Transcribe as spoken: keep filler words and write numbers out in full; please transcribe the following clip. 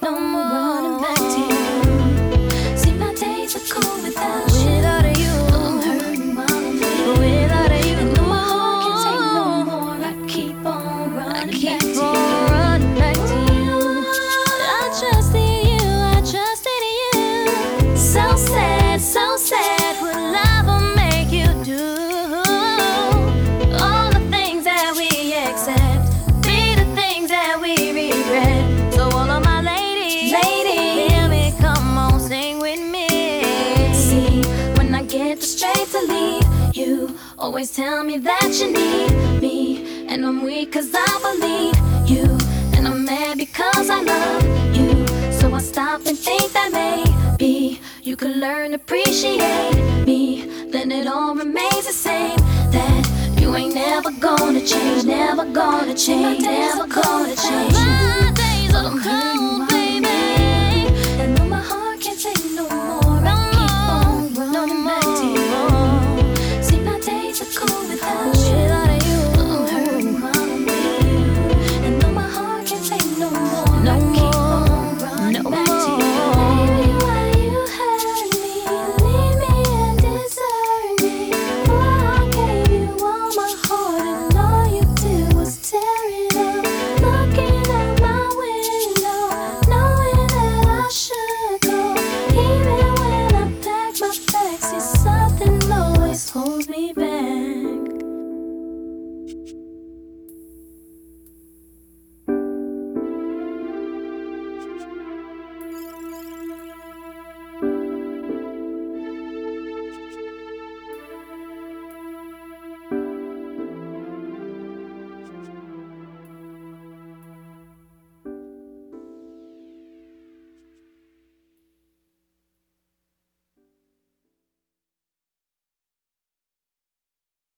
on running back to you. See, my days are cool without you. Without you, I'm hurting while I'm bleeding. without you, And though my heart can't take no more, I keep on I running keep back to you. on running back to you. I trust in you, I trust in you. So sad, so sad, what love will make you do. All the things that we accept be the things that we regret. So all of my ladies, Ladies, hear me, come on, sing with me. see, when I get the strength to leave, you always tell me that you need me. And I'm weak cause I believe you, and I'm mad because I love you. So I stop and think that maybe you could learn to appreciate me. Then it all remains the same, that you ain't never gonna change, never gonna change, never gonna change. My days are I'm hurting cold.